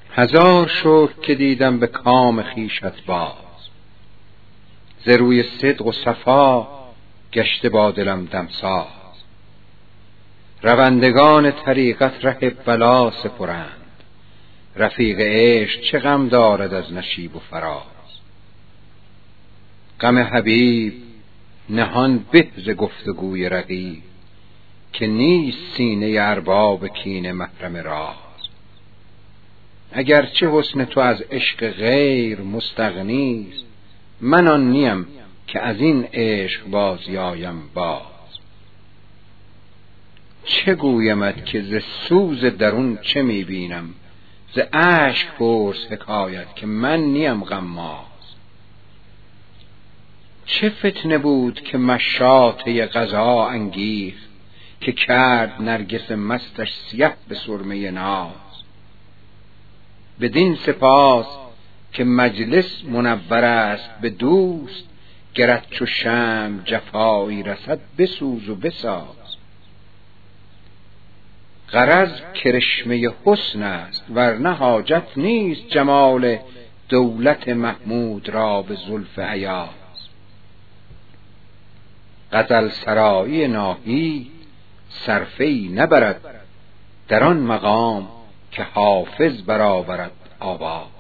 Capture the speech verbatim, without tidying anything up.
هزار شکر که دیدم به کام خویشت باز، ز روی صدق و صفا گشته با دلم دمساز. روندگان طریقت ره بلا سپرند، رفیق عشق چه غم دارد از نشیب و فراز. غم حبیب نهان به ز گفتگوی رقیب، که نیست سینه ارباب کینه محرم راز. اگرچه حسن تو از عشق غیر مستغنیست، من آن نیم که از این عشق بازی آیم باز. چه گویمت که ز سوز درون چه می بینم، ز اشک پرس حکایت که من نیم غماز. چه فتنه بود که مشاطه قضا انگیخت، که کرد نرگس مستش سیه به سرمه ناز. بدین سپاس که مجلس منور است به دوست، گرت چو شمع جفایی رسد بسوز و بساز. غرض کرشمه حسن است ورنه حاجت نیست، جمال دولت محمود را به زلف ایاز. غزل سرایی ناهید صرفه‌ای نبرد، در آن مقام که حافظ برآورد آواز.